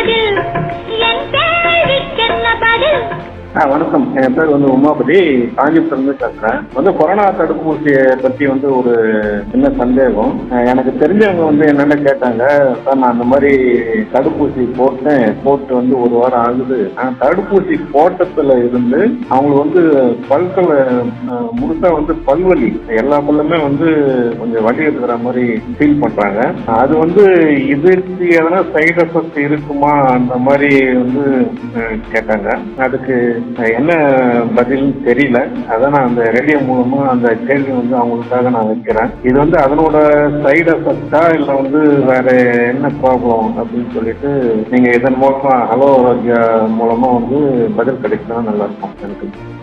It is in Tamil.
பதில் என் கேள்விக்கென்ன பதில்? வணக்கம். என் பேர் உமாபதி, காஞ்சிபுரம்ல பேசுறேன். கொரோனா தடுப்பூசியை பத்தி ஒரு சின்ன சந்தேகம். எனக்கு தெரிஞ்சவங்க என்னென்ன கேட்டாங்க, சார் நான் அந்த மாதிரி தடுப்பூசி போட்டு ஒரு வாரம் ஆகுது. தடுப்பூசி போட்டத்துல இருந்து அவங்களுக்கு பல்களை முழுசா பல்வலி, எல்லா பல்லுமே கொஞ்சம் வலி இருக்கிற மாதிரி ஃபீல் பண்றாங்க. அது இதற்கு எதனா சைடு எஃபெக்ட் இருக்குமா அந்த மாதிரி கேட்டாங்க. அதுக்கு என்ன பதில் தெரியல. அதான் நான் அந்த ரேடியோ மூலமா அந்த கேள்வி அவங்களுக்காக நான் வைக்கிறேன். இது அதனோட சைடு எஃபெக்டா இல்ல வேற என்ன ப்ராப்ளம் அப்படின்னு சொல்லிட்டு நீங்க இதன் மூலமா ஹலோ ஆரோக்கியா மூலமா பதில் கிடைச்சா நல்லா இருக்கும் எனக்கு.